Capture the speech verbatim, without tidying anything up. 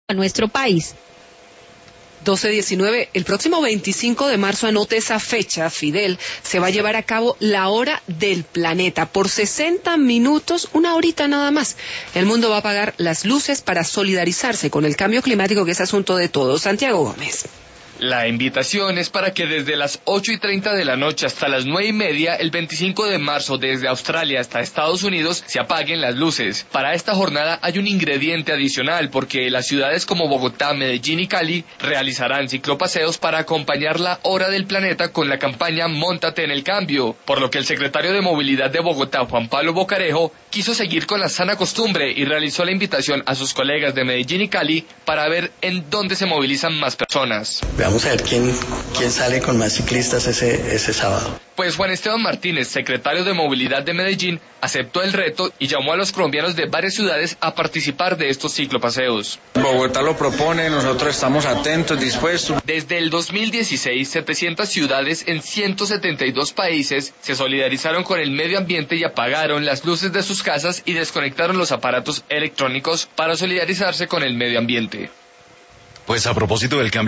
a nuestro país. doce diecinueve, el próximo veinticinco de marzo, anote esa fecha, Fidel, se va a llevar a cabo la Hora del Planeta. Por sesenta minutos, una horita nada más, el mundo va a apagar las luces para solidarizarse con el cambio climático, que es asunto de todos. Santiago Gómez. La invitación es para que desde las ocho y treinta de la noche hasta las nueve y media, el veinticinco de marzo, desde Australia hasta Estados Unidos, se apaguen las luces. Para esta jornada hay un ingrediente adicional, porque las ciudades como Bogotá, Medellín y Cali realizarán ciclopaseos para acompañar la Hora del Planeta con la campaña Móntate en el Cambio, por lo que el secretario de Movilidad de Bogotá, Juan Pablo Bocarejo, quiso seguir con la sana costumbre y realizó la invitación a sus colegas de Medellín y Cali para ver en dónde se movilizan más personas. Vamos a ver quién, quién sale con más ciclistas ese, ese sábado. Pues Juan Esteban Martínez, secretario de Movilidad de Medellín, aceptó el reto y llamó a los colombianos de varias ciudades a participar de estos ciclopaseos. Bogotá lo propone, nosotros estamos atentos, dispuestos. Desde el dos mil dieciséis, setecientas ciudades en ciento setenta y dos países se solidarizaron con el medio ambiente y apagaron las luces de sus casas y desconectaron los aparatos electrónicos para solidarizarse con el medio ambiente. Pues a propósito del cambio